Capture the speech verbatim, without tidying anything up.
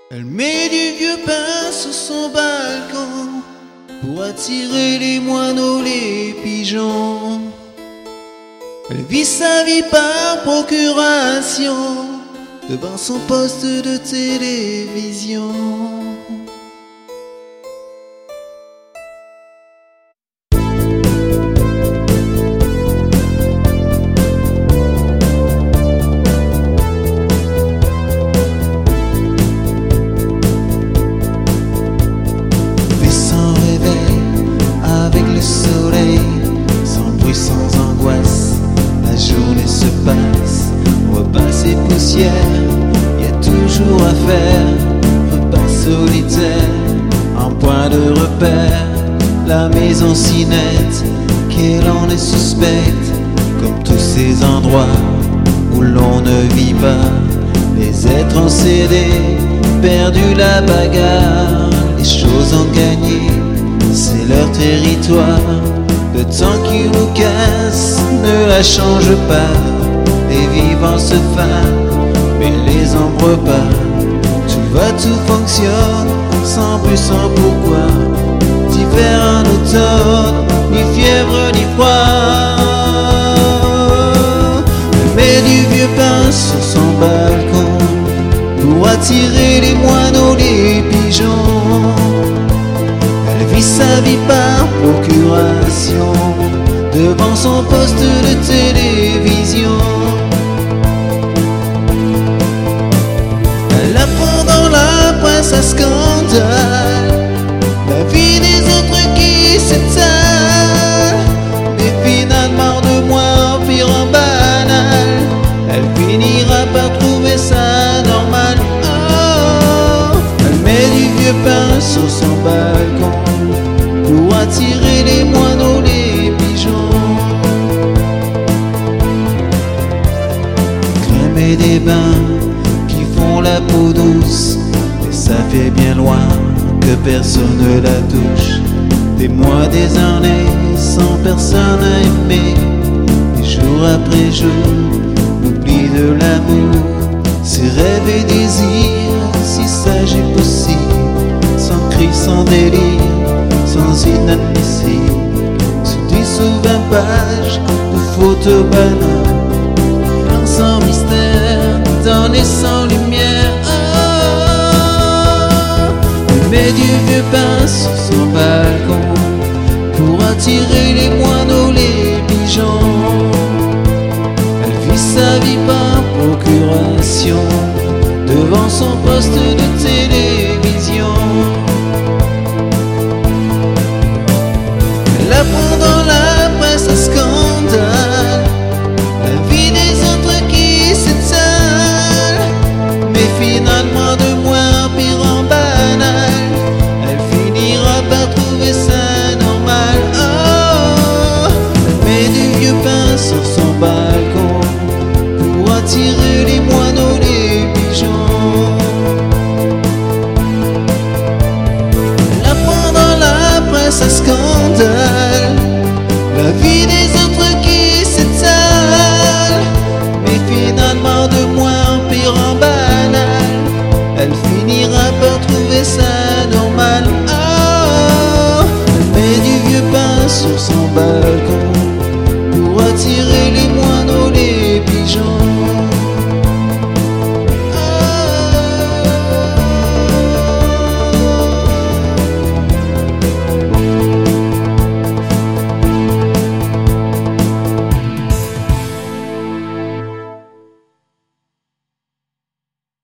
Elle met du vieux pain sur son balcon pour attirer les moineaux, les pigeons. Elle vit sa vie par procuration devant son poste de télévision. Soleil, sans bruit, sans angoisse, la journée se passe, repas et poussière, y a toujours à faire, repas solitaire, en point de repère, la maison si nette, qu'elle en est suspecte, comme tous ces endroits où l'on ne vit pas, les êtres ont cédé, perdu la bagarre, les choses ont gagné, c'est leur territoire. Le temps qui nous casse ne la change pas. Les vivants se fanent, mais les ombres pas. Tout va, tout fonctionne, sans plus, sans pourquoi. D'hiver en automne, ni fièvre, ni froid. Elle met du vieux pain sur son balcon pour attirer les moineaux, les pigeons. Elle vit sa vie par procuration devant son poste de télévision. Elle apprend dans la presse à scandale la vie des autres qui s'étale, mais finalement de moi en pire en banal, elle finira par trouver ça normal. Oh, elle met du vieux pain sur son balcon pour attirer les moineaux, les pigeons. Crème et des bains qui font la peau douce, mais ça fait bien loin que personne ne la touche. Des mois, des années, sans personne à aimer, et jour après jour, l'oubli de l'amour, ses rêves et désirs, si sage et possible, sans cri, sans délire, sans inadmissible, sous dix ou vingt pages de photos banales, blanc sans mystère, dans les sans lumière. Oh, elle met du vieux pain sur son balcon pour attirer les moineaux, les pigeons. Elle vit sa vie par procuration devant son poste de télé.